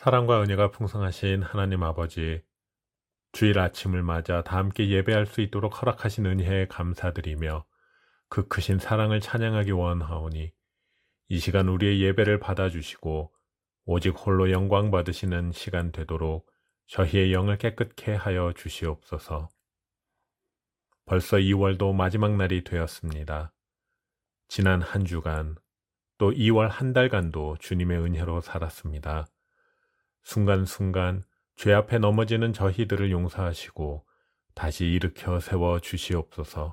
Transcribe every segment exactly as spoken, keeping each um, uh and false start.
사랑과 은혜가 풍성하신 하나님 아버지, 주일 아침을 맞아 다 함께 예배할 수 있도록 허락하신 은혜에 감사드리며 그 크신 사랑을 찬양하기 원하오니 이 시간 우리의 예배를 받아주시고 오직 홀로 영광 받으시는 시간 되도록 저희의 영을 깨끗게 하여 주시옵소서. 벌써 이월도 마지막 날이 되었습니다. 지난 한 주간 또 이월 한 달간도 주님의 은혜로 살았습니다. 순간순간 죄 앞에 넘어지는 저희들을 용서하시고 다시 일으켜 세워 주시옵소서.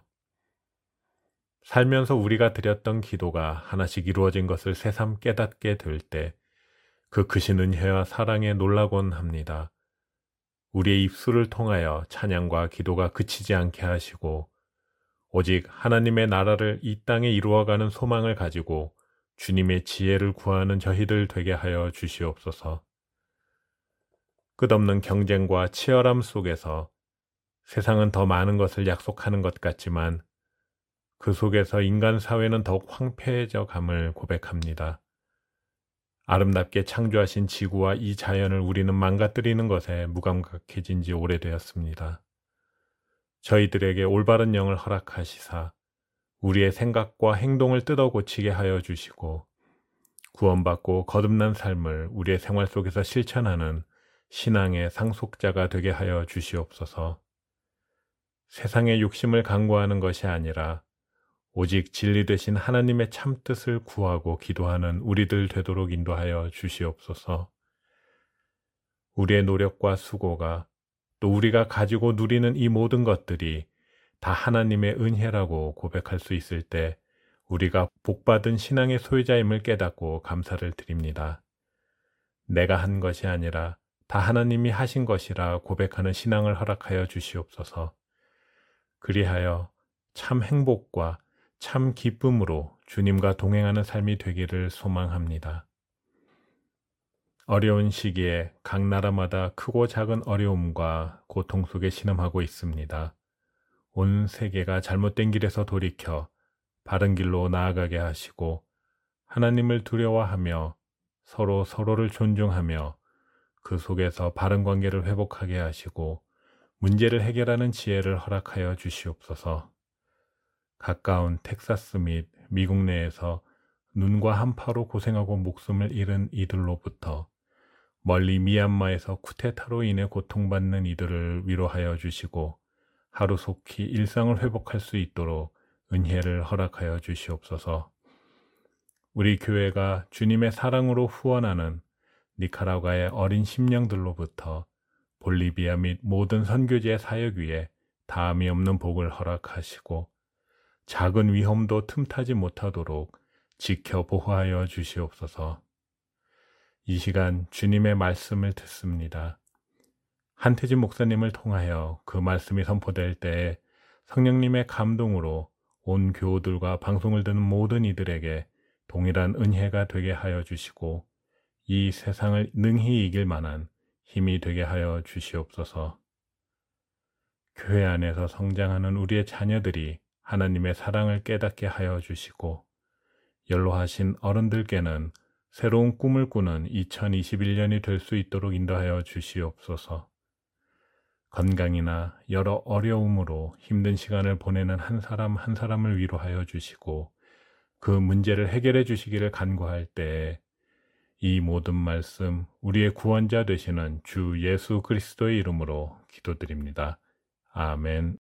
살면서 우리가 드렸던 기도가 하나씩 이루어진 것을 새삼 깨닫게 될 때 그 크신 은혜와 사랑에 놀라곤 합니다. 우리의 입술을 통하여 찬양과 기도가 그치지 않게 하시고 오직 하나님의 나라를 이 땅에 이루어가는 소망을 가지고 주님의 지혜를 구하는 저희들 되게 하여 주시옵소서. 끝없는 경쟁과 치열함 속에서 세상은 더 많은 것을 약속하는 것 같지만 그 속에서 인간 사회는 더욱 황폐해져 감을 고백합니다. 아름답게 창조하신 지구와 이 자연을 우리는 망가뜨리는 것에 무감각해진 지 오래되었습니다. 저희들에게 올바른 영을 허락하시사 우리의 생각과 행동을 뜯어 고치게 하여 주시고 구원받고 거듭난 삶을 우리의 생활 속에서 실천하는 신앙의 상속자가 되게 하여 주시옵소서. 세상의 욕심을 강구하는 것이 아니라 오직 진리 되신 하나님의 참뜻을 구하고 기도하는 우리들 되도록 인도하여 주시옵소서. 우리의 노력과 수고가 또 우리가 가지고 누리는 이 모든 것들이 다 하나님의 은혜라고 고백할 수 있을 때 우리가 복받은 신앙의 소유자임을 깨닫고 감사를 드립니다. 내가 한 것이 아니라 다 하나님이 하신 것이라 고백하는 신앙을 허락하여 주시옵소서. 그리하여 참 행복과 참 기쁨으로 주님과 동행하는 삶이 되기를 소망합니다. 어려운 시기에 각 나라마다 크고 작은 어려움과 고통 속에 신음하고 있습니다. 온 세계가 잘못된 길에서 돌이켜 바른 길로 나아가게 하시고 하나님을 두려워하며 서로 서로를 존중하며 그 속에서 바른 관계를 회복하게 하시고 문제를 해결하는 지혜를 허락하여 주시옵소서. 가까운 텍사스 및 미국 내에서 눈과 한파로 고생하고 목숨을 잃은 이들로부터 멀리 미얀마에서 쿠데타로 인해 고통받는 이들을 위로하여 주시고 하루속히 일상을 회복할 수 있도록 은혜를 허락하여 주시옵소서. 우리 교회가 주님의 사랑으로 후원하는 니카라과의 어린 심령들로부터 볼리비아 및 모든 선교지의 사역 위에 다함이 없는 복을 허락하시고 작은 위험도 틈타지 못하도록 지켜 보호하여 주시옵소서. 이 시간 주님의 말씀을 듣습니다. 한태진 목사님을 통하여 그 말씀이 선포될 때에 성령님의 감동으로 온 교우들과 방송을 듣는 모든 이들에게 동일한 은혜가 되게 하여 주시고 이 세상을 능히 이길 만한 힘이 되게 하여 주시옵소서. 교회 안에서 성장하는 우리의 자녀들이 하나님의 사랑을 깨닫게 하여 주시고 연로하신 어른들께는 새로운 꿈을 꾸는 이천이십일 년이 될 수 있도록 인도하여 주시옵소서. 건강이나 여러 어려움으로 힘든 시간을 보내는 한 사람 한 사람을 위로하여 주시고 그 문제를 해결해 주시기를 간구할 때에 이 모든 말씀 우리의 구원자 되시는 주 예수 그리스도의 이름으로 기도드립니다. 아멘.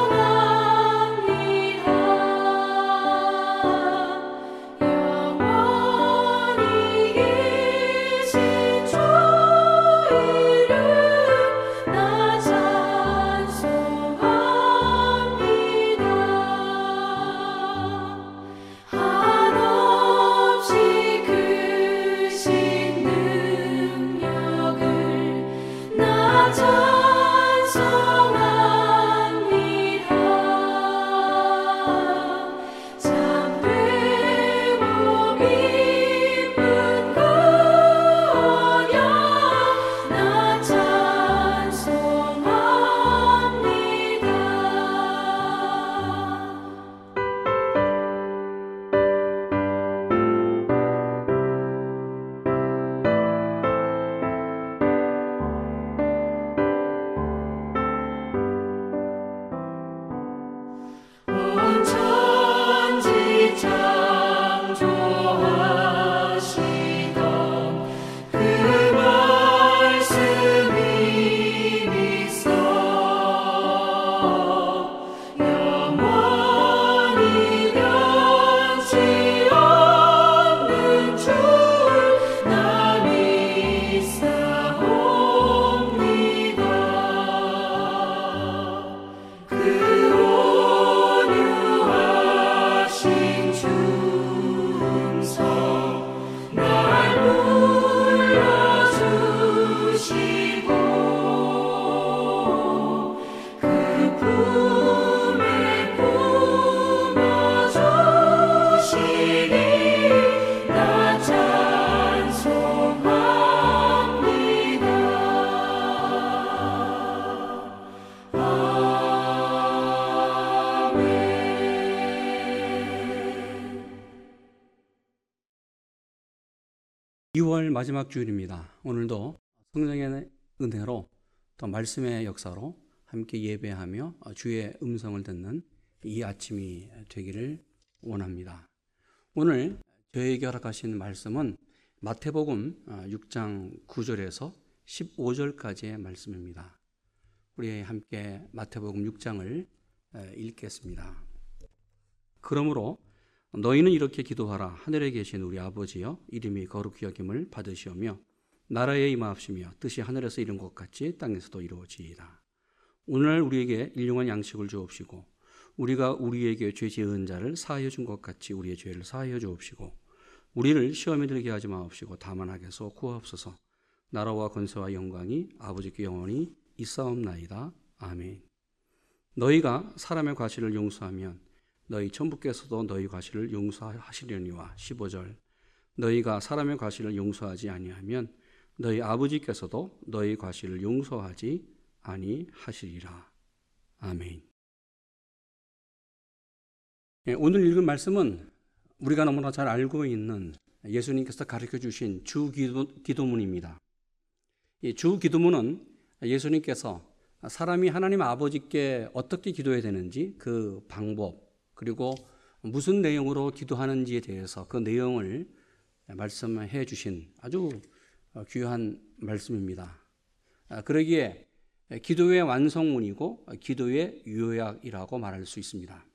영원 유월 마지막 주일입니다. 오늘도 성령의 은혜로 또 말씀의 역사로 함께 예배하며 주의 음성을 듣는 이 아침이 되기를 원합니다. 오늘 저에게 허락하신 말씀은 마태복음 육 장 구 절에서 십오 절까지의 말씀입니다. 우리 함께 마태복음 육 장을 읽겠습니다. 그러므로 너희는 이렇게 기도하라. 하늘에 계신 우리 아버지여, 이름이 거룩히 여김을 받으시오며 나라에 임하옵시며 뜻이 하늘에서 이룬 것 같이 땅에서도 이루어지이다. 오늘날 우리에게 일용할 양식을 주옵시고 우리가 우리에게 죄 지은 자를 사하여 준 것 같이 우리의 죄를 사하여 주옵시고 우리를 시험에 들게 하지 마옵시고 다만 악에서 구하옵소서. 나라와 권세와 영광이 아버지께 영원히 있사옵나이다. 아멘. 너희가 사람의 과실을 용서하면 너희 천부께서도 너희 과실을 용서하시려니와 십오 절. 너희가 사람의 과실을 용서하지 아니하면 너희 아버지께서도 너희 과실을 용서하지 아니하시리라. 아멘. 오늘 읽은 말씀은 우리가 너무나 잘 알고 있는 예수님께서 가르쳐 주신 주 기도, 기도문입니다. 이 주 기도문은 예수님께서 사람이 하나님 아버지께 어떻게 기도해야 되는지 그 방법, 그리고 무슨 내용으로 기도하는지에 대해서 그 내용을 말씀해 주신 아주 귀한 말씀입니다. 그러기에 기도의 완성문이고 기도의 요약이라고 말할 수 있습니다.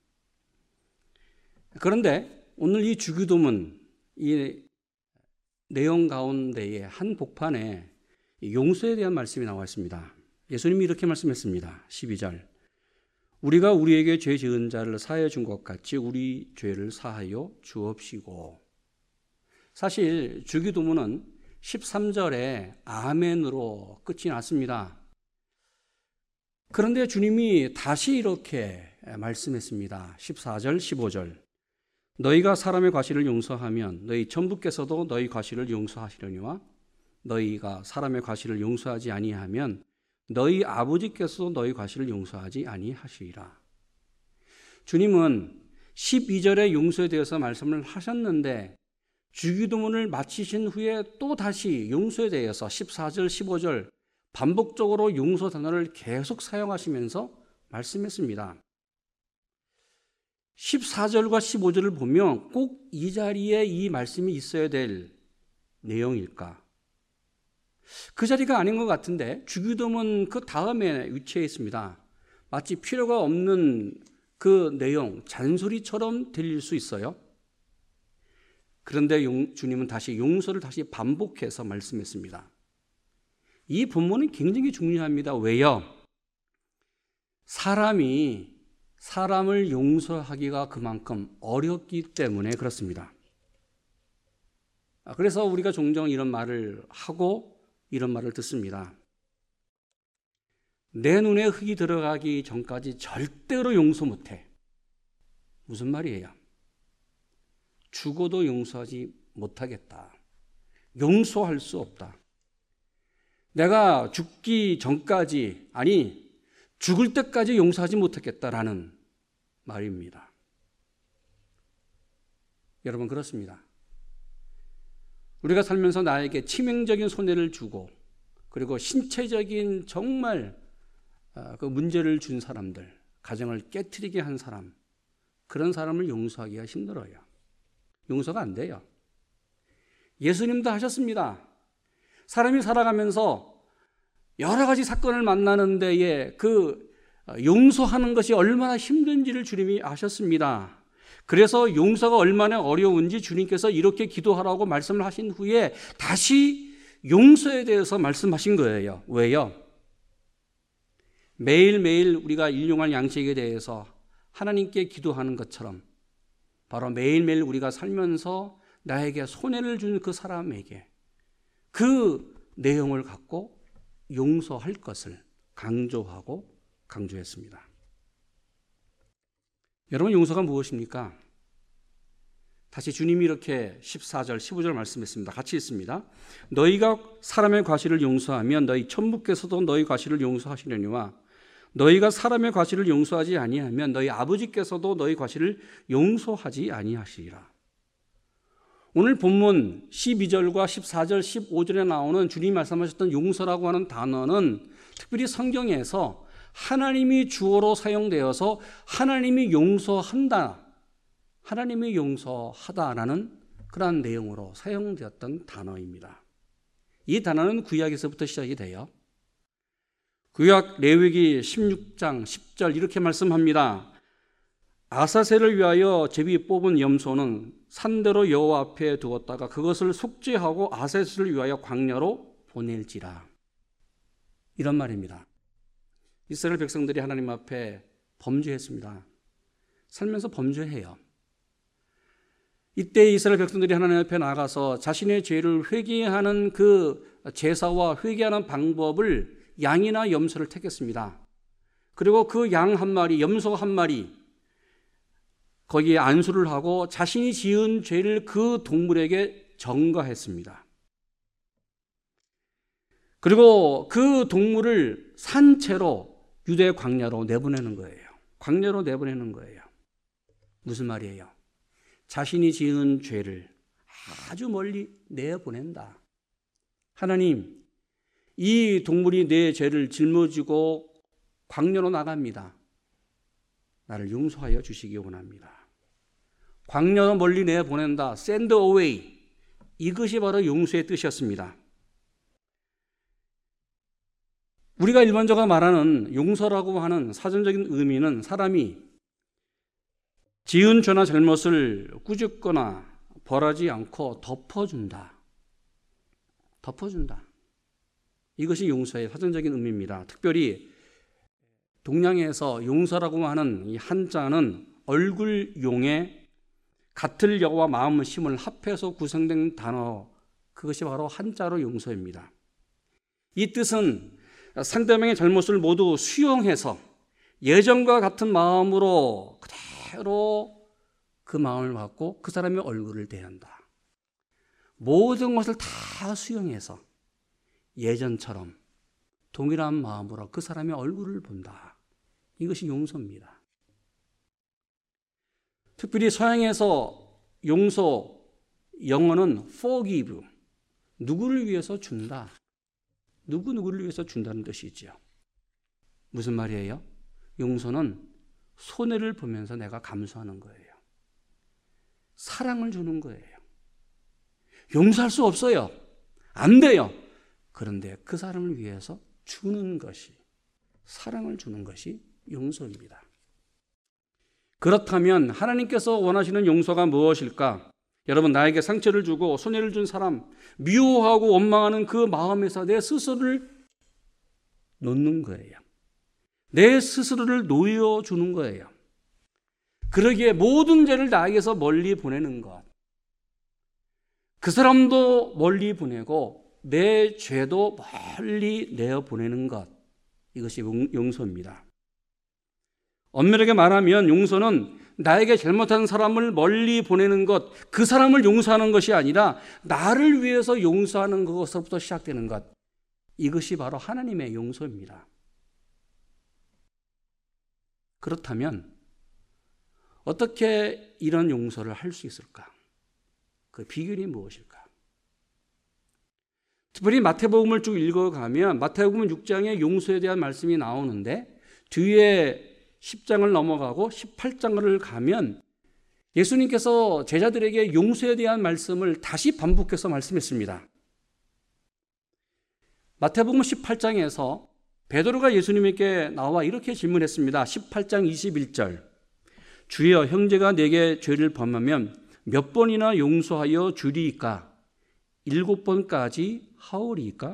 그런데 오늘 이 주기도문, 이 내용 가운데에 한 복판에 용서에 대한 말씀이 나와 있습니다. 예수님이 이렇게 말씀했습니다. 십이 절. 우리가 우리에게 죄 지은 자를 사하여 준 것 같이 우리 죄를 사하여 주옵시고. 사실 주기도문은 십삼 절에 아멘으로 끝이 났습니다. 그런데 주님이 다시 이렇게 말씀했습니다. 십사 절, 십오 절. 너희가 사람의 과실을 용서하면 너희 천부께서도 너희 과실을 용서하시려니와 너희가 사람의 과실을 용서하지 아니하면 너희 아버지께서도 너희 과실을 용서하지 아니하시리라. 주님은 십이 절의 용서에 대해서 말씀을 하셨는데 주기도문을 마치신 후에 또 다시 용서에 대해서 십사 절, 십오 절 반복적으로 용서 단어를 계속 사용하시면서 말씀했습니다. 십사 절과 십오 절을 보면 꼭 이 자리에 이 말씀이 있어야 될 내용일까? 그 자리가 아닌 것 같은데 주기도문 그 다음에 위치해 있습니다. 마치 필요가 없는 그 내용, 잔소리처럼 들릴 수 있어요. 그런데 용, 주님은 다시 용서를 다시 반복해서 말씀했습니다. 이 본문은 굉장히 중요합니다. 왜요? 사람이 사람을 용서하기가 그만큼 어렵기 때문에 그렇습니다. 그래서 우리가 종종 이런 말을 하고 이런 말을 듣습니다. 내 눈에 흙이 들어가기 전까지 절대로 용서 못해. 무슨 말이에요? 죽어도 용서하지 못하겠다. 용서할 수 없다. 내가 죽기 전까지, 아니 죽을 때까지 용서하지 못하겠다라는 말입니다. 여러분 그렇습니다. 우리가 살면서 나에게 치명적인 손해를 주고 그리고 신체적인 정말 그 문제를 준 사람들, 가정을 깨트리게 한 사람, 그런 사람을 용서하기가 힘들어요. 용서가 안 돼요. 예수님도 하셨습니다. 사람이 살아가면서 여러 가지 사건을 만나는 데에 그 용서하는 것이 얼마나 힘든지를 주님이 아셨습니다. 그래서 용서가 얼마나 어려운지 주님께서 이렇게 기도하라고 말씀을 하신 후에 다시 용서에 대해서 말씀하신 거예요. 왜요? 매일매일 우리가 일용할 양식에 대해서 하나님께 기도하는 것처럼 바로 매일매일 우리가 살면서 나에게 손해를 준 그 사람에게 그 내용을 갖고 용서할 것을 강조하고 강조했습니다. 여러분 용서가 무엇입니까? 다시 주님이 이렇게 십사 절, 십오 절 말씀했습니다. 같이 읽습니다. 너희가 사람의 과실을 용서하면 너희 천부께서도 너희 과실을 용서하시려니와 너희가 사람의 과실을 용서하지 아니하면 너희 아버지께서도 너희 과실을 용서하지 아니하시리라. 오늘 본문 십이 절과 십사 절, 십오 절에 나오는 주님이 말씀하셨던 용서라고 하는 단어는 특별히 성경에서 하나님이 주어로 사용되어서 하나님이 용서한다, 하나님이 용서하다라는 그러한 내용으로 사용되었던 단어입니다. 이 단어는 구약에서부터 시작이 돼요. 구약 레위기 십육 장 십 절 이렇게 말씀합니다. 아사셀을 위하여 제비 뽑은 염소는 산대로 여호와 앞에 두었다가 그것을 속죄하고 아사셀을 위하여 광야로 보낼지라. 이런 말입니다. 이스라엘 백성들이 하나님 앞에 범죄했습니다. 살면서 범죄해요. 이때 이스라엘 백성들이 하나님 앞에 나가서 자신의 죄를 회개하는 그 제사와 회개하는 방법을 양이나 염소를 택했습니다. 그리고 그 양 한 마리, 염소 한 마리 거기에 안수를 하고 자신이 지은 죄를 그 동물에게 전가했습니다. 그리고 그 동물을 산채로 유대 광야로 내보내는 거예요. 광야로 내보내는 거예요. 무슨 말이에요? 자신이 지은 죄를 아주 멀리 내보낸다. 하나님, 이 동물이 내 죄를 짊어지고 광야로 나갑니다. 나를 용서하여 주시기 원합니다. 광야로 멀리 내보낸다. Send away. 이것이 바로 용서의 뜻이었습니다. 우리가 일반적으로 말하는 용서라고 하는 사전적인 의미는 사람이 지은 죄나 잘못을 꾸짖거나 벌하지 않고 덮어준다. 덮어준다. 이것이 용서의 사전적인 의미입니다. 특별히 동양에서 용서라고 하는 이 한자는 얼굴용에 같을 여와 마음을 심을 합해서 구성된 단어, 그것이 바로 한자로 용서입니다. 이 뜻은 상대방의 잘못을 모두 수용해서 예전과 같은 마음으로 그대로 그 마음을 갖고 그 사람의 얼굴을 대한다. 모든 것을 다 수용해서 예전처럼 동일한 마음으로 그 사람의 얼굴을 본다. 이것이 용서입니다. 특별히 서양에서 용서 영어는 forgive, 누구를 위해서 준다. 누구 누구를 위해서 준다는 뜻이죠. 무슨 말이에요? 용서는 손해를 보면서 내가 감수하는 거예요. 사랑을 주는 거예요. 용서할 수 없어요. 안 돼요. 그런데 그 사람을 위해서 주는 것이, 사랑을 주는 것이 용서입니다. 그렇다면 하나님께서 원하시는 용서가 무엇일까? 여러분, 나에게 상처를 주고 손해를 준 사람, 미워하고 원망하는 그 마음에서 내 스스로를 놓는 거예요. 내 스스로를 놓여주는 거예요. 그러기에 모든 죄를 나에게서 멀리 보내는 것, 그 사람도 멀리 보내고 내 죄도 멀리 내어보내는 것, 이것이 용서입니다. 엄밀하게 말하면 용서는 나에게 잘못한 사람을 멀리 보내는 것, 그 사람을 용서하는 것이 아니라 나를 위해서 용서하는 것으로부터 시작되는 것, 이것이 바로 하나님의 용서입니다. 그렇다면 어떻게 이런 용서를 할 수 있을까? 그 비결이 무엇일까? 특별히 마태복음을 쭉 읽어가면 마태복음 육 장에 용서에 대한 말씀이 나오는데 뒤에 십 장을 넘어가고 십팔 장을 가면 예수님께서 제자들에게 용서에 대한 말씀을 다시 반복해서 말씀했습니다. 마태복음 십팔 장에서 베드로가 예수님에게 나와 이렇게 질문했습니다. 십팔 장 이십일 절. 주여, 형제가 내게 죄를 범하면 몇 번이나 용서하여 주리이까? 일곱 번까지 하오리이까?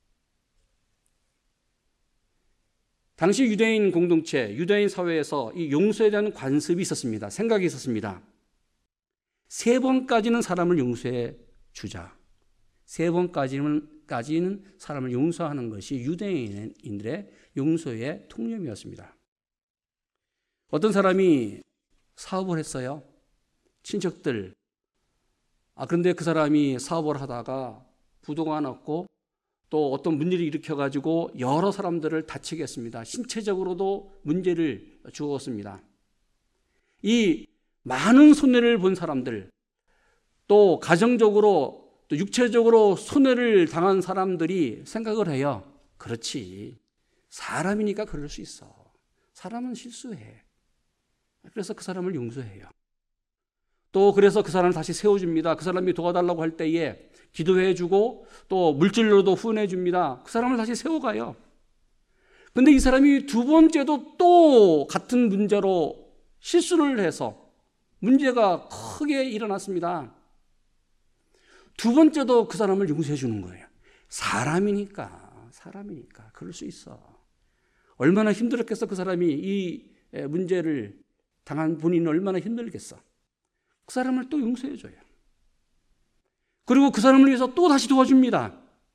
당시 유대인 공동체, 유대인 사회에서 이 용서에 대한 관습이 있었습니다. 생각이 있었습니다. 세 번까지는 사람을 용서해 주자. 세 번까지는 까지는 사람을 용서하는 것이 유대인들의 용서의 통념이었습니다. 어떤 사람이 사업을 했어요. 친척들. 아, 그런데 그 사람이 사업을 하다가 부도가 났고 또 어떤 문제를 일으켜가지고 여러 사람들을 다치게 했습니다. 신체적으로도 문제를 주었습니다. 이 많은 손해를 본 사람들, 또 가정적으로 또 육체적으로 손해를 당한 사람들이 생각을 해요. 그렇지. 사람이니까 그럴 수 있어. 사람은 실수해. 그래서 그 사람을 용서해요. 또 그래서 그 사람을 다시 세워줍니다. 그 사람이 도와달라고 할 때에 기도해주고 또 물질로도 후원해줍니다. 그 사람을 다시 세워가요. 근데 이 사람이 두 번째도 또 같은 문제로 실수를 해서 문제가 크게 일어났습니다. 두 번째도 그 사람을 용서해 주는 거예요. 사람이니까, 사람이니까 그럴 수 있어. 얼마나 힘들었겠어. 그 사람이 이 문제를 당한 본인은 얼마나 힘들겠어. 그 사람을 또 용서해 줘요. 그리고 그 사람을 위해서 또 다시 도와줍니다.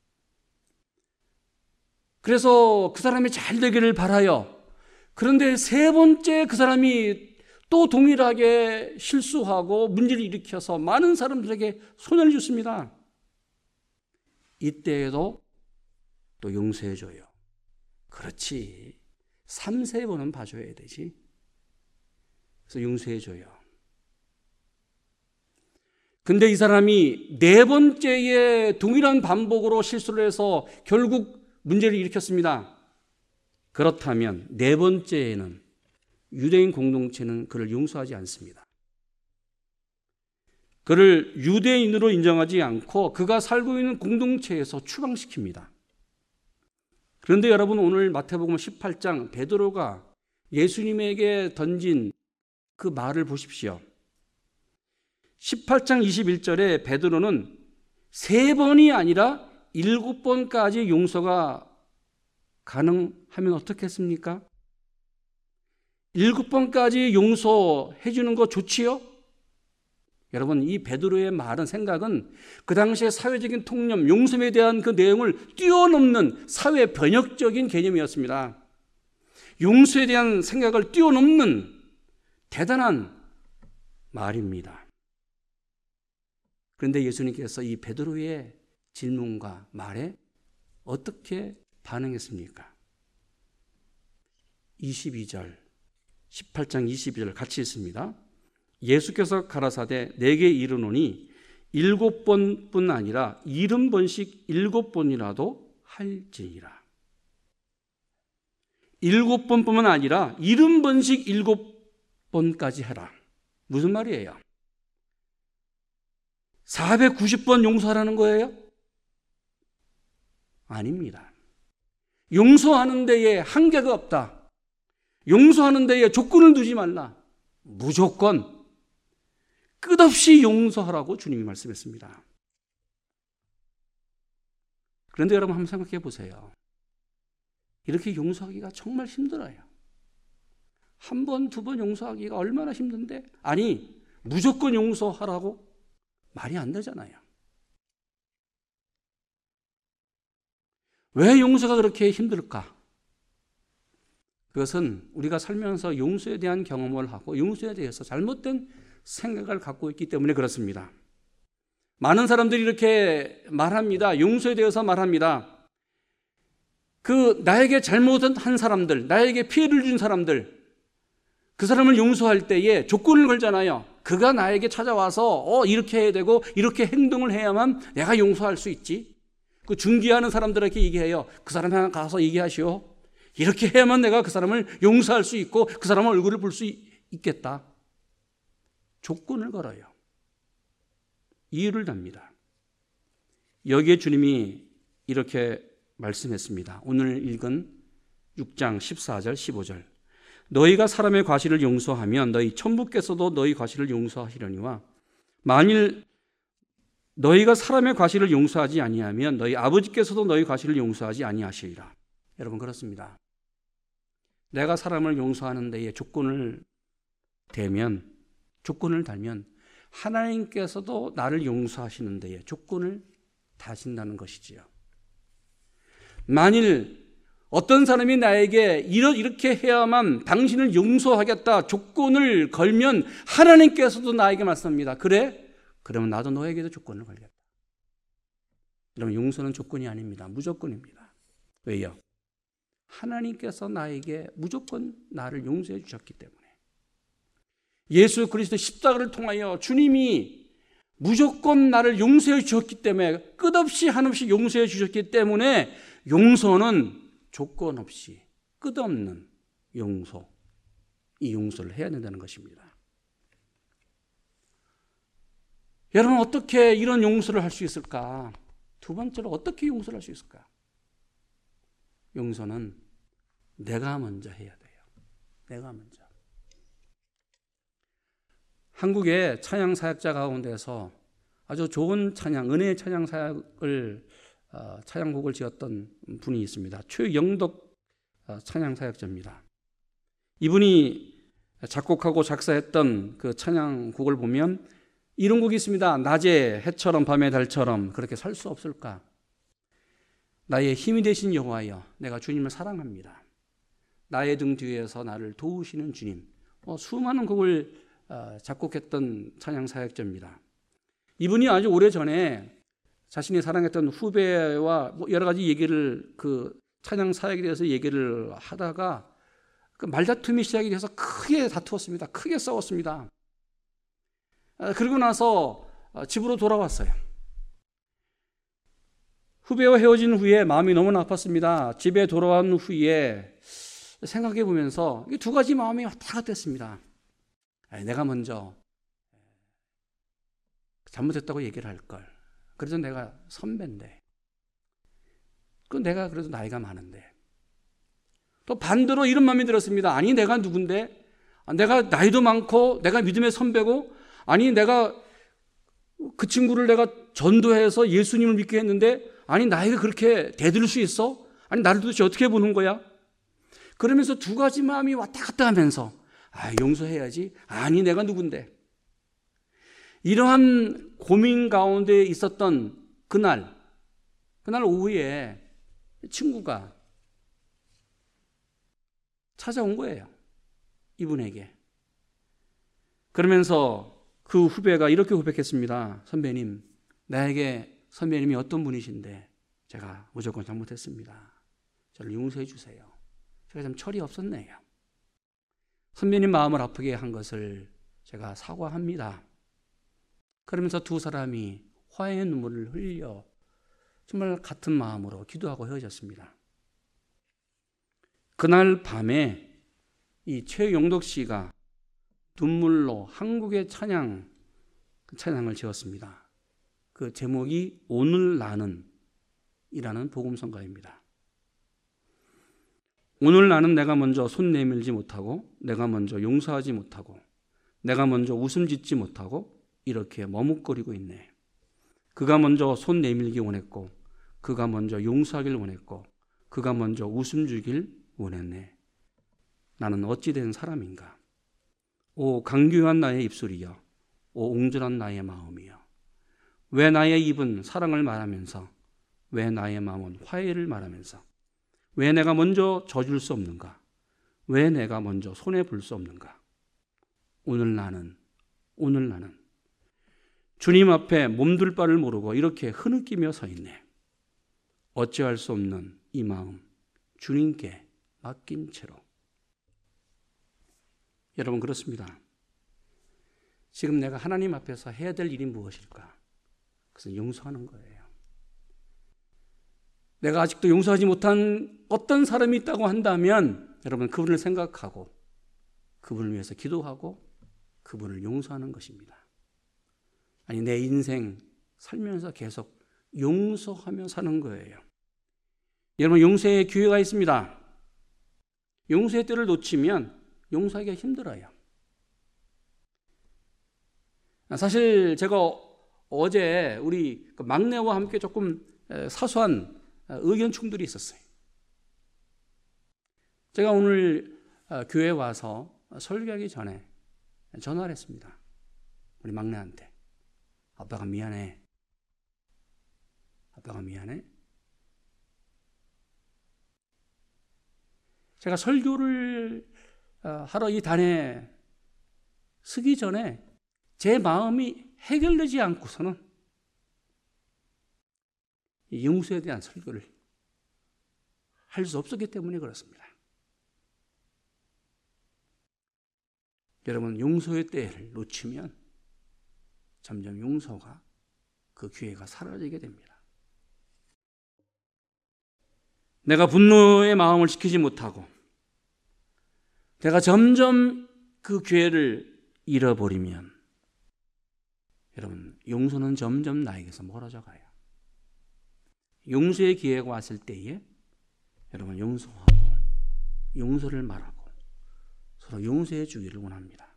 그래서 그 사람이 잘 되기를 바라요. 그런데 세 번째 그 사람이 또 동일하게 실수하고 문제를 일으켜서 많은 사람들에게 손해를 줬습니다. 이때에도 또 용서해 줘요. 그렇지. 삼세 번은 봐줘야 되지. 그래서 용서해 줘요. 근데 이 사람이 네 번째의 동일한 반복으로 실수를 해서 결국 문제를 일으켰습니다. 그렇다면 네 번째에는 유대인 공동체는 그를 용서하지 않습니다. 그를 유대인으로 인정하지 않고 그가 살고 있는 공동체에서 추방시킵니다. 그런데 여러분, 오늘 마태복음 십팔 장 베드로가 예수님에게 던진 그 말을 보십시오. 십팔 장 이십일 절에 베드로는 세 번이 아니라 일곱 번까지 용서가 가능하면 어떻겠습니까? 일곱 번까지 용서해 주는 거 좋지요? 여러분, 이 베드로의 말은, 생각은 그 당시의 사회적인 통념, 용서에 대한 그 내용을 뛰어넘는 사회 변혁적인 개념이었습니다. 용서에 대한 생각을 뛰어넘는 대단한 말입니다. 그런데 예수님께서 이 베드로의 질문과 말에 어떻게 반응했습니까? 이십이 절, 십팔 장 이십이 절 같이 읽습니다. 예수께서 가라사대 내게 이르노니 일곱 번뿐 아니라 일흔 번씩 일곱 번이라도 할지니라. 일곱 번뿐만 아니라 일흔 번씩 일곱 번까지 해라. 무슨 말이에요? 사백구십 번 용서하라는 거예요? 아닙니다. 용서하는 데에 한계가 없다. 용서하는 데에 조건을 두지 말라. 무조건 끝없이 용서하라고 주님이 말씀했습니다. 그런데 여러분, 한번 생각해 보세요. 이렇게 용서하기가 정말 힘들어요. 한 번, 두 번 용서하기가 얼마나 힘든데, 아니 무조건 용서하라고? 말이 안 되잖아요. 왜 용서가 그렇게 힘들까? 그것은 우리가 살면서 용서에 대한 경험을 하고 용서에 대해서 잘못된 생각을 갖고 있기 때문에 그렇습니다. 많은 사람들이 이렇게 말합니다. 용서에 대해서 말합니다. 그 나에게 잘못한 사람들, 나에게 피해를 준 사람들, 그 사람을 용서할 때에 조건을 걸잖아요. 그가 나에게 찾아와서 어 이렇게 해야 되고 이렇게 행동을 해야만 내가 용서할 수 있지. 그 중개하는 사람들에게 얘기해요. 그 사람한테 가서 얘기하시오. 이렇게 해야만 내가 그 사람을 용서할 수 있고 그 사람 얼굴을 볼 수 있겠다. 조건을 걸어요. 이유를 답니다. 여기에 주님이 이렇게 말씀했습니다. 오늘 읽은 육 장 십사 절 십오 절. 너희가 사람의 과실을 용서하면 너희 천부께서도 너희 과실을 용서하시려니와 만일 너희가 사람의 과실을 용서하지 아니하면 너희 아버지께서도 너희 과실을 용서하지 아니하시리라. 여러분, 그렇습니다. 내가 사람을 용서하는 데에 조건을 대면, 조건을 달면 하나님께서도 나를 용서하시는 데에 조건을 다신다는 것이지요. 만일 어떤 사람이 나에게 이렇게 해야만 당신을 용서하겠다 조건을 걸면 하나님께서도 나에게 말씀합니다. 그래? 그러면 나도 너에게도 조건을 걸겠다. 여러분, 용서는 조건이 아닙니다. 무조건입니다. 왜요? 하나님께서 나에게 무조건 나를 용서해 주셨기 때문에. 예수 그리스도 십자가를 통하여 주님이 무조건 나를 용서해 주셨기 때문에, 끝없이 한없이 용서해 주셨기 때문에 용서는 조건 없이 끝없는 용서, 이 용서를 해야 된다는 것입니다. 여러분, 어떻게 이런 용서를 할 수 있을까? 두 번째로 어떻게 용서를 할 수 있을까? 용서는 내가 먼저 해야 돼요. 내가 먼저. 한국의 찬양 사역자 가운데서 아주 좋은 찬양, 은혜의 찬양 사역을 어, 찬양곡을 지었던 분이 있습니다. 최영덕 어, 찬양 사역자입니다. 이분이 작곡하고 작사했던 그 찬양곡을 보면 이런 곡이 있습니다. 낮에 해처럼 밤에 달처럼 그렇게 살 수 없을까? 나의 힘이 되신 여호와여, 내가 주님을 사랑합니다. 나의 등 뒤에서 나를 도우시는 주님. 어, 수많은 곡을 어, 작곡했던 찬양 사역자입니다. 이분이 아주 오래전에 자신이 사랑했던 후배와 뭐 여러 가지 얘기를, 그 찬양 사역에 대해서 얘기를 하다가 그 말다툼이 시작이 돼서 크게 다투었습니다. 크게 싸웠습니다. 그러고 나서 집으로 돌아왔어요. 후배와 헤어진 후에 마음이 너무나 아팠습니다. 집에 돌아온 후에 생각해 보면서 두 가지 마음이 왔다 갔다 했습니다. 내가 먼저 잘못했다고 얘기를 할 걸. 그래도 내가 선배인데, 그 내가 그래도 나이가 많은데. 또 반대로 이런 마음이 들었습니다. 아니, 내가 누군데? 내가 나이도 많고 내가 믿음의 선배고, 아니 내가 그 친구를 내가 전도해서 예수님을 믿게 했는데, 아니 나이가 그렇게 대들 수 있어? 아니 나를 도대체 어떻게 보는 거야? 그러면서 두 가지 마음이 왔다 갔다 하면서, 아, 용서해야지. 아니 내가 누군데? 이러한 고민 가운데 있었던 그날, 그날 오후에 친구가 찾아온 거예요. 이분에게. 그러면서 그 후배가 이렇게 고백했습니다. 선배님, 나에게 선배님이 어떤 분이신데 제가 무조건 잘못했습니다. 저를 용서해 주세요. 제가 좀 철이 없었네요. 선배님 마음을 아프게 한 것을 제가 사과합니다. 그러면서 두 사람이 화해의 눈물을 흘려 정말 같은 마음으로 기도하고 헤어졌습니다. 그날 밤에 이 최영덕 씨가 눈물로 한국의 찬양, 찬양을 지었습니다. 그 제목이 오늘 나는 이라는 복음성가입니다. 오늘 나는 내가 먼저 손 내밀지 못하고, 내가 먼저 용서하지 못하고, 내가 먼저 웃음 짓지 못하고 이렇게 머뭇거리고 있네. 그가 먼저 손 내밀기 원했고, 그가 먼저 용서하길 원했고, 그가 먼저 웃음 주길 원했네. 나는 어찌 된 사람인가? 오 강교한 나의 입술이여, 오 옹졸한 나의 마음이여, 왜 나의 입은 사랑을 말하면서, 왜 나의 마음은 화해를 말하면서, 왜 내가 먼저 져줄 수 없는가? 왜 내가 먼저 손해볼 수 없는가? 오늘 나는, 오늘 나는 주님 앞에 몸둘 바를 모르고 이렇게 흐느끼며 서 있네. 어찌할 수 없는 이 마음 주님께 맡긴 채로. 여러분, 그렇습니다. 지금 내가 하나님 앞에서 해야 될 일이 무엇일까? 그것은 용서하는 거예요. 내가 아직도 용서하지 못한 어떤 사람이 있다고 한다면 여러분, 그분을 생각하고 그분을 위해서 기도하고 그분을 용서하는 것입니다. 아니, 내 인생 살면서 계속 용서하며 사는 거예요. 여러분, 용서의 기회가 있습니다. 용서의 때를 놓치면 용서하기가 힘들어요. 사실 제가 어제 우리 막내와 함께 조금 사소한 의견 충돌이 있었어요. 제가 오늘 교회에 와서 설교하기 전에 전화를 했습니다. 우리 막내한테. 아빠가 미안해. 아빠가 미안해. 제가 설교를 하러 이 단에 서기 전에 제 마음이 해결되지 않고서는 이 용서에 대한 설교를 할 수 없었기 때문에 그렇습니다. 여러분, 용서의 때를 놓치면 점점 용서가 그 기회가 사라지게 됩니다. 내가 분노의 마음을 지키지 못하고 내가 점점 그 기회를 잃어버리면 여러분, 용서는 점점 나에게서 멀어져 가요. 용서의 기회가 왔을 때에 여러분, 용서하고 용서를 말하고 서로 용서해 주기를 원합니다.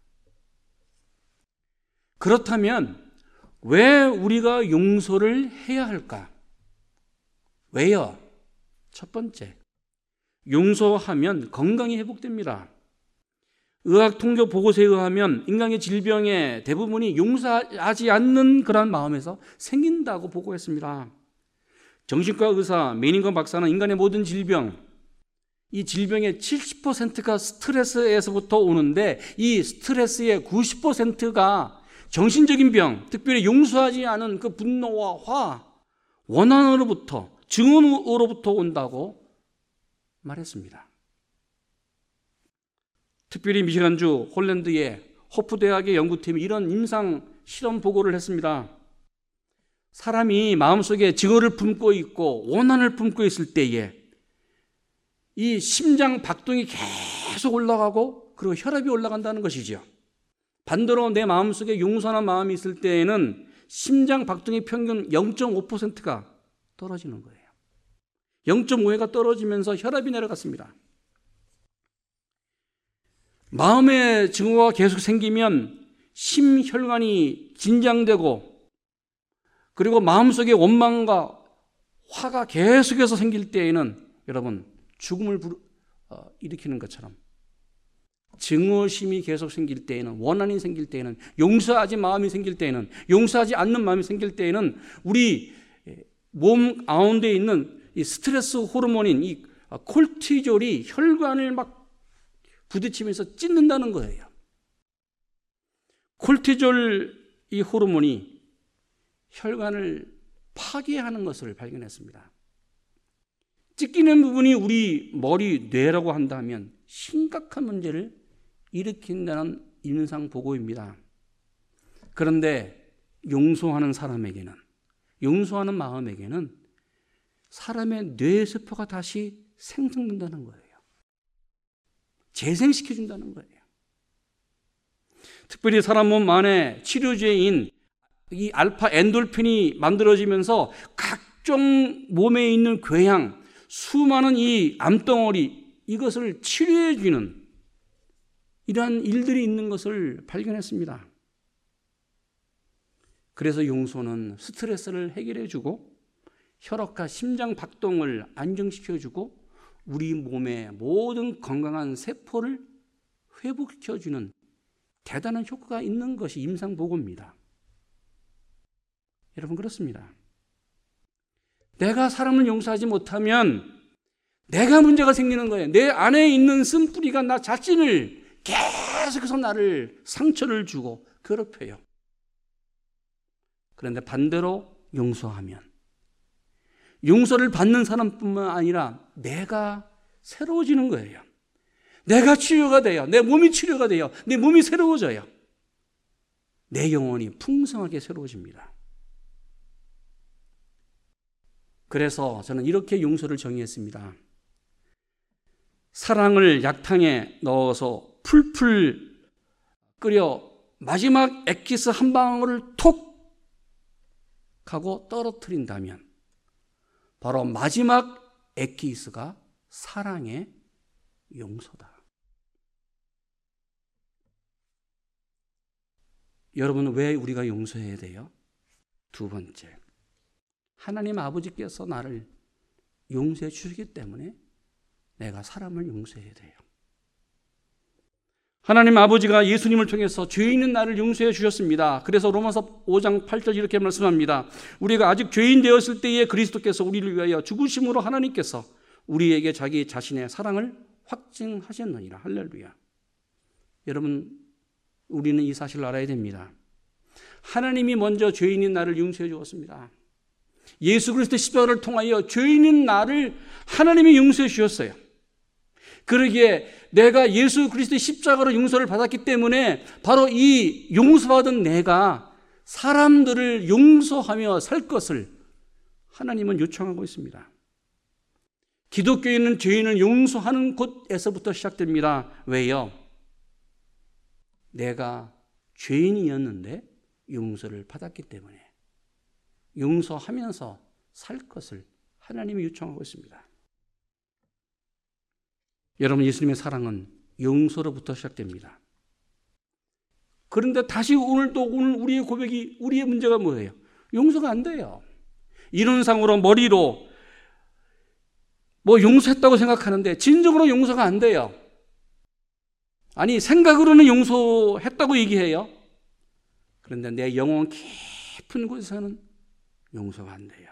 그렇다면 왜 우리가 용서를 해야 할까? 왜요? 첫 번째, 용서하면 건강이 회복됩니다. 의학 통계 보고서에 의하면 인간의 질병의 대부분이 용서하지 않는 그런 마음에서 생긴다고 보고했습니다. 정신과 의사 메닝건 박사는 인간의 모든 질병, 이 질병의 칠십 퍼센트가 스트레스에서부터 오는데 이 스트레스의 구십 퍼센트가 정신적인 병, 특별히 용서하지 않은 그 분노와 화, 원한으로부터, 증오로부터 온다고 말했습니다. 특별히 미시간주 홀랜드의 호프 대학의 연구팀이 이런 임상 실험 보고를 했습니다. 사람이 마음속에 증오를 품고 있고 원한을 품고 있을 때에 이 심장 박동이 계속 올라가고 그리고 혈압이 올라간다는 것이죠. 반대로 내 마음속에 용서하는 마음이 있을 때에는 심장 박동이 평균 영 점 오 퍼센트가 떨어지는 거예요. 영 점 오가 떨어지면서 혈압이 내려갔습니다. 마음의 증오가 계속 생기면 심혈관이 긴장되고 그리고 마음속에 원망과 화가 계속해서 생길 때에는 여러분 죽음을 부르, 어, 일으키는 것처럼 증오심이 계속 생길 때에는 원한이 생길 때에는 용서하지 마음이 생길 때에는 용서하지 않는 마음이 생길 때에는 우리 몸 가운데 있는 이 스트레스 호르몬인 이 콜티졸이 혈관을 막 부딪히면서 찢는다는 거예요. 콜티졸 이 호르몬이 혈관을 파괴하는 것을 발견했습니다. 찢기는 부분이 우리 머리, 뇌라고 한다면 심각한 문제를 일으킨다는 임상 보고입니다. 그런데 용서하는 사람에게는, 용서하는 마음에게는 사람의 뇌세포가 다시 생성된다는 거예요. 재생시켜준다는 거예요. 특별히 사람 몸 안에 치료제인 이 알파 엔돌핀이 만들어지면서 각종 몸에 있는 궤양, 수많은 이 암덩어리, 이것을 치료해주는 이러한 일들이 있는 것을 발견했습니다. 그래서 용서는 스트레스를 해결해주고 혈압과 심장 박동을 안정시켜주고 우리 몸의 모든 건강한 세포를 회복시켜주는 대단한 효과가 있는 것이 임상보고입니다. 여러분, 그렇습니다. 내가 사람을 용서하지 못하면 내가 문제가 생기는 거예요. 내 안에 있는 쓴뿌리가 나 자신을 계속해서 나를 상처를 주고 괴롭혀요. 그런데 반대로 용서하면 용서를 받는 사람뿐만 아니라 내가 새로워지는 거예요. 내가 치료가 돼요. 내 몸이 치료가 돼요. 내 몸이 새로워져요. 내 영혼이 풍성하게 새로워집니다. 그래서 저는 이렇게 용서를 정의했습니다. 사랑을 약탕에 넣어서 풀풀 끓여 마지막 액기스 한 방울을 톡 하고 떨어뜨린다면 바로 마지막 액기스가 사랑의 용서다. 여러분, 왜 우리가 용서해야 돼요? 두 번째, 하나님 아버지께서 나를 용서해 주시기 때문에 내가 사람을 용서해야 돼요. 하나님 아버지가 예수님을 통해서 죄 있는 나를 용서해 주셨습니다. 그래서 로마서 오 장 팔 절 이렇게 말씀합니다. 우리가 아직 죄인 되었을 때에 그리스도께서 우리를 위하여 죽으심으로 하나님께서 우리에게 자기 자신의 사랑을 확증하셨느니라. 할렐루야. 여러분, 우리는 이 사실을 알아야 됩니다. 하나님이 먼저 죄인인 나를 용서해 주었습니다. 예수 그리스도 십자가를 통하여 죄인인 나를 하나님이 용서해 주셨어요. 그러기에 내가 예수 그리스도의 십자가로 용서를 받았기 때문에 바로 이 용서받은 내가 사람들을 용서하며 살 것을 하나님은 요청하고 있습니다. 기독교인은 죄인을 용서하는 곳에서부터 시작됩니다. 왜요? 내가 죄인이었는데 용서를 받았기 때문에 용서하면서 살 것을 하나님이 요청하고 있습니다. 여러분, 예수님의 사랑은 용서로부터 시작됩니다. 그런데 다시 오늘도 오늘 우리의 고백이, 우리의 문제가 뭐예요? 용서가 안 돼요. 이론상으로 머리로 뭐 용서했다고 생각하는데 진정으로 용서가 안 돼요. 아니, 생각으로는 용서했다고 얘기해요. 그런데 내 영혼 깊은 곳에서는 용서가 안 돼요.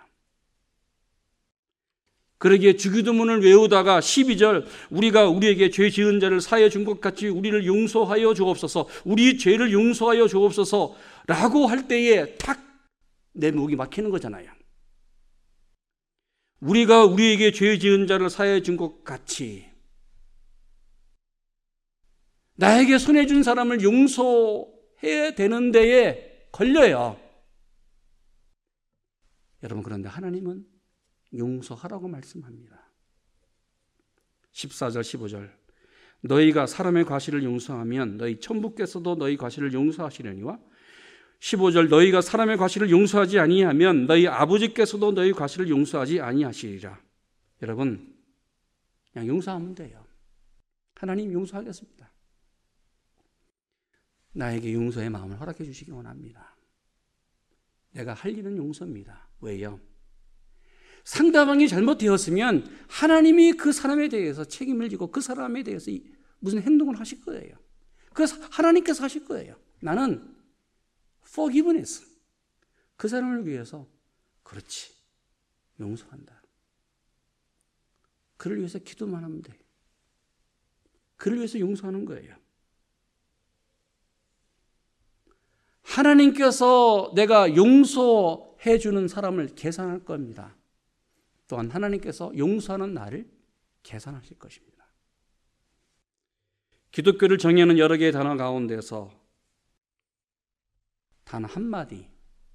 그러기에 주기도문을 외우다가 십이 절, 우리가 우리에게 죄 지은 자를 사하여 준 것 같이 우리를 용서하여 주옵소서, 우리 죄를 용서하여 주옵소서 라고 할 때에 탁 내 목이 막히는 거잖아요. 우리가 우리에게 죄 지은 자를 사하여 준 것 같이 나에게 손해준 사람을 용서해야 되는 데에 걸려요. 여러분, 그런데 하나님은 용서하라고 말씀합니다. 십사 절 십오 절, 너희가 사람의 과실을 용서하면 너희 천부께서도 너희 과실을 용서하시려니와 십오 절, 너희가 사람의 과실을 용서하지 아니하면 너희 아버지께서도 너희 과실을 용서하지 아니하시리라. 여러분, 그냥 용서하면 돼요. 하나님 용서하겠습니다. 나에게 용서의 마음을 허락해 주시기 원합니다. 내가 할 일은 용서입니다. 왜요? 상대방이 잘못되었으면 하나님이 그 사람에 대해서 책임을 지고 그 사람에 대해서 무슨 행동을 하실 거예요. 그래서 하나님께서 하실 거예요. 나는 forgiveness, 그 사람을 위해서 그렇지, 용서한다. 그를 위해서 기도만 하면 돼. 그를 위해서 용서하는 거예요. 하나님께서 내가 용서해 주는 사람을 계산할 겁니다. 또한 하나님께서 용서하는 나를 계산하실 것입니다. 기독교를 정의하는 여러 개의 단어 가운데서 단 한마디,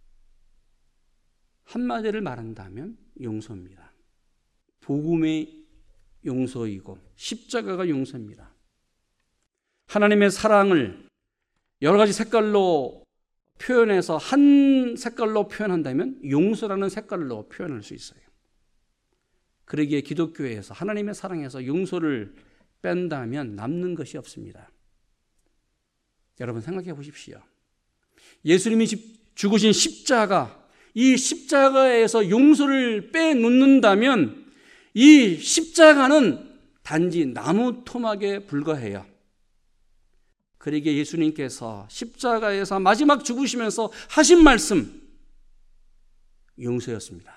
한마디를 말한다면 용서입니다. 복음의 용서이고 십자가가 용서입니다. 하나님의 사랑을 여러 가지 색깔로 표현해서 한 색깔로 표현한다면 용서라는 색깔로 표현할 수 있어요. 그러기에 기독교에서 하나님의 사랑에서 용서를 뺀다면 남는 것이 없습니다. 여러분, 생각해 보십시오. 예수님이 죽으신 십자가, 이 십자가에서 용서를 빼놓는다면 이 십자가는 단지 나무 토막에 불과해요. 그러기에 예수님께서 십자가에서 마지막 죽으시면서 하신 말씀, 용서였습니다.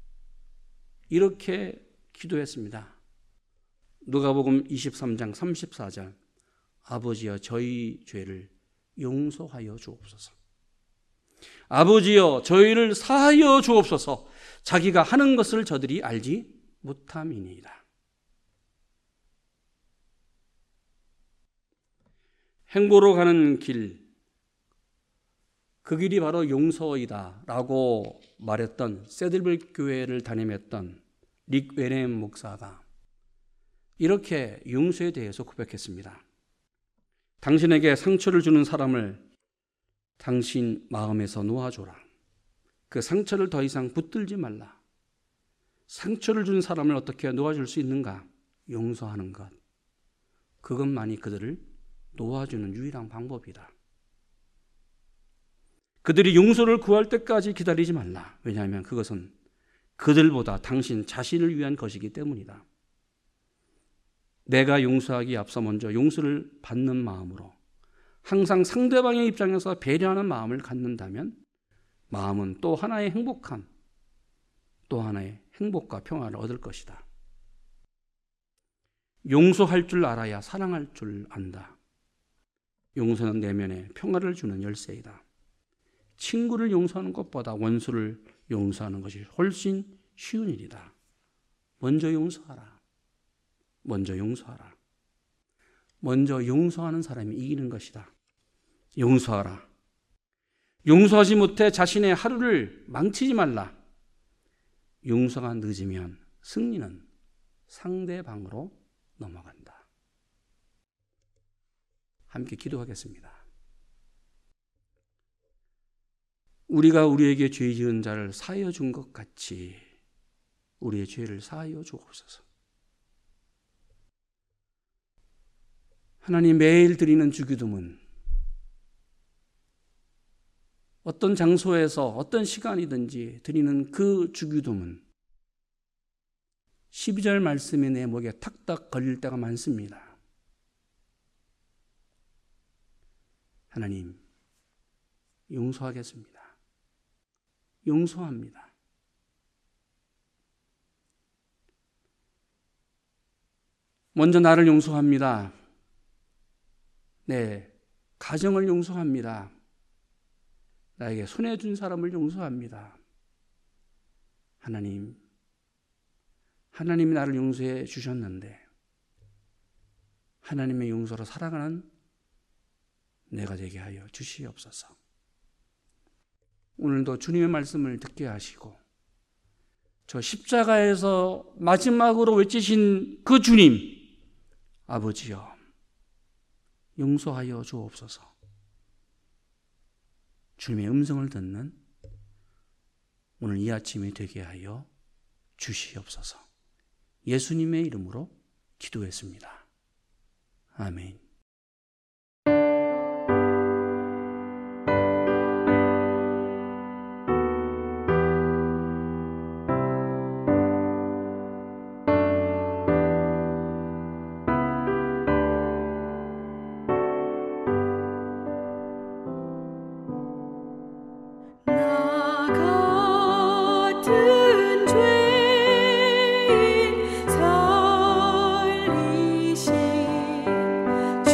이렇게 기도했습니다. 누가복음 이십삼 장 삼십사 절, 아버지여 저희 죄를 용서하여 주옵소서. 아버지여 저희를 사하여 주옵소서. 자기가 하는 것을 저들이 알지 못함이니이다. 행보로 가는 길, 그 길이 바로 용서이다 라고 말했던 세들빌 교회를 담임했던 릭 웨넴 목사가 이렇게 용서에 대해서 고백했습니다. 당신에게 상처를 주는 사람을 당신 마음에서 놓아줘라. 그 상처를 더 이상 붙들지 말라. 상처를 준 사람을 어떻게 놓아줄 수 있는가? 용서하는 것. 그것만이 그들을 놓아주는 유일한 방법이다. 그들이 용서를 구할 때까지 기다리지 말라. 왜냐하면 그것은 그들보다 당신 자신을 위한 것이기 때문이다. 내가 용서하기에 앞서 먼저 용서를 받는 마음으로 항상 상대방의 입장에서 배려하는 마음을 갖는다면 마음은 또 하나의 행복함, 또 하나의 행복과 평화를 얻을 것이다. 용서할 줄 알아야 사랑할 줄 안다. 용서는 내면에 평화를 주는 열쇠이다. 친구를 용서하는 것보다 원수를 용서하는 것이 훨씬 쉬운 일이다. 먼저 용서하라. 먼저 용서하라. 먼저 용서하는 사람이 이기는 것이다. 용서하라. 용서하지 못해 자신의 하루를 망치지 말라. 용서가 늦으면 승리는 상대방으로 넘어간다. 함께 기도하겠습니다. 우리가 우리에게 죄 지은 자를 사하여 준 것 같이 우리의 죄를 사하여 주옵소서. 하나님, 매일 드리는 주기도문, 어떤 장소에서 어떤 시간이든지 드리는 그 주기도문, 십이 절 말씀이 내 목에 탁탁 걸릴 때가 많습니다. 하나님, 용서하겠습니다. 용서합니다. 먼저 나를 용서합니다. 네, 가정을 용서합니다. 나에게 손해준 사람을 용서합니다. 하나님, 하나님이 나를 용서해 주셨는데 하나님의 용서로 살아가는 내가 되게 하여 주시옵소서. 오늘도 주님의 말씀을 듣게 하시고 저 십자가에서 마지막으로 외치신 그 주님, 아버지여, 용서하여 주옵소서. 주님의 음성을 듣는 오늘 이 아침이 되게 하여 주시옵소서. 예수님의 이름으로 기도했습니다. 아멘. 살리신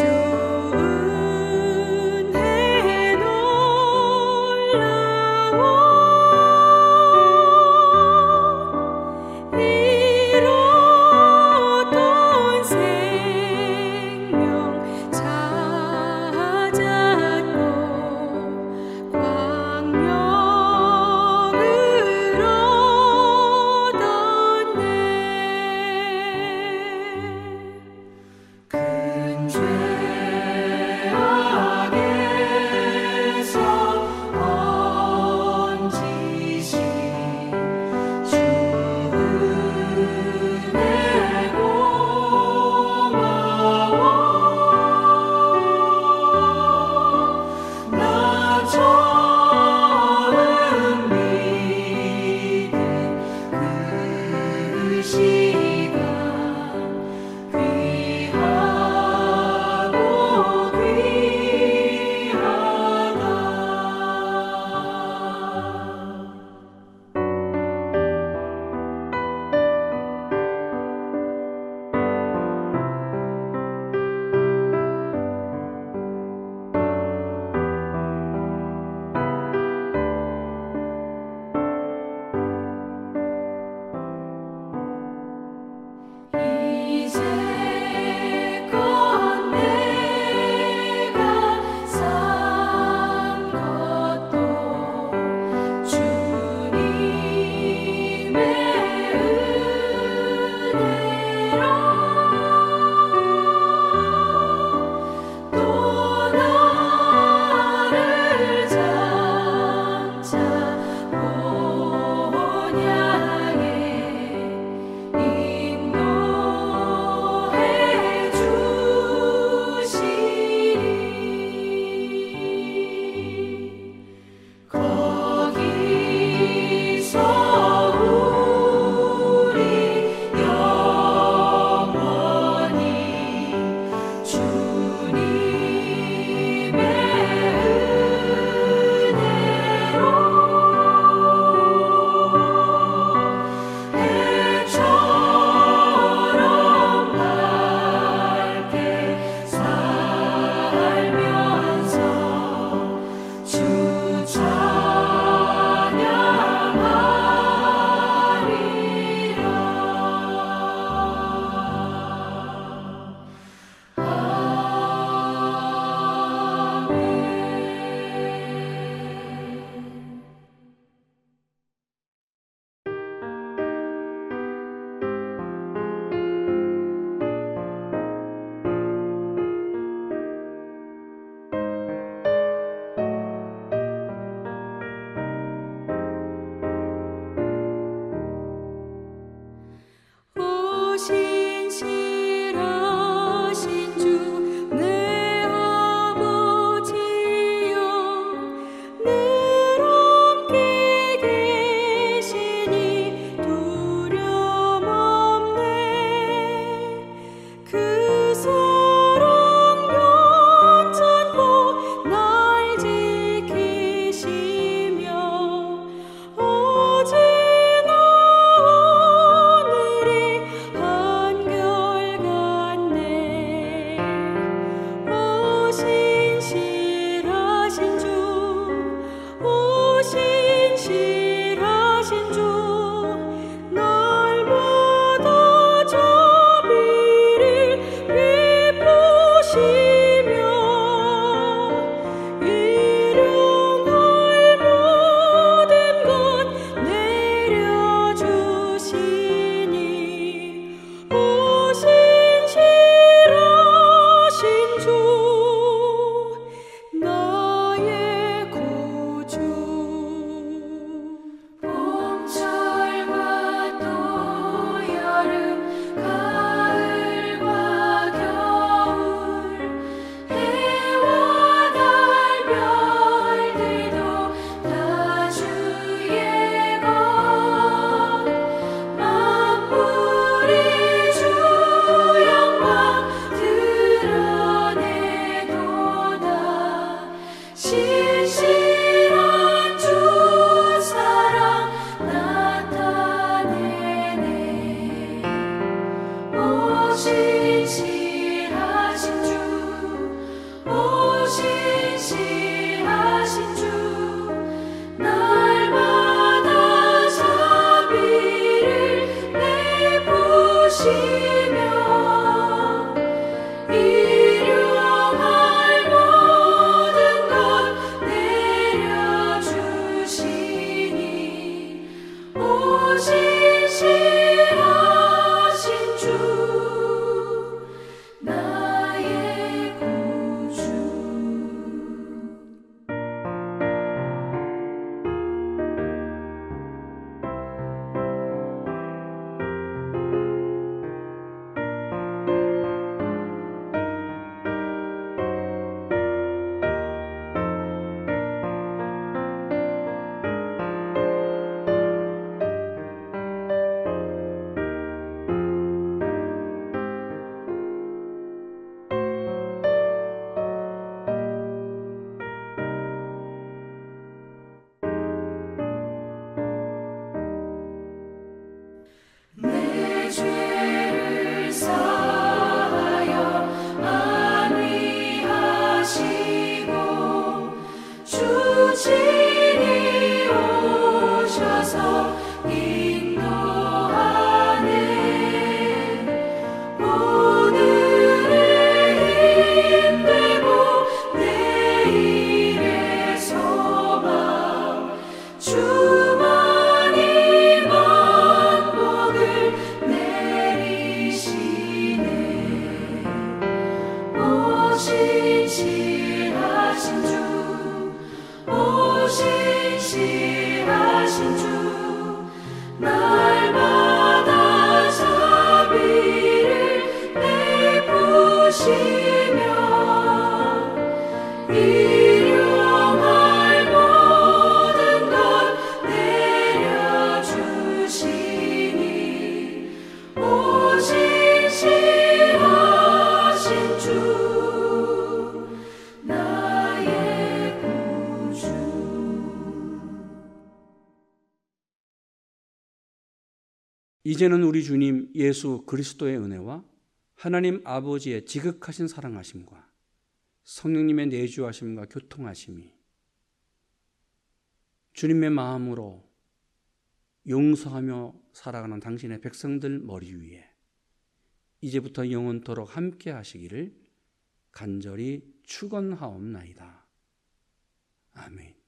일용할 모든 것 내려주시니 오직 신실하신 주 나의 구주. 이제는 우리 주님 예수 그리스도의 은혜와 하나님 아버지의 지극하신 사랑하심과 성령님의 내주하심과 교통하심이 주님의 마음으로 용서하며 살아가는 당신의 백성들 머리 위에 이제부터 영원토록 함께 하시기를 간절히 축원하옵나이다. 아멘.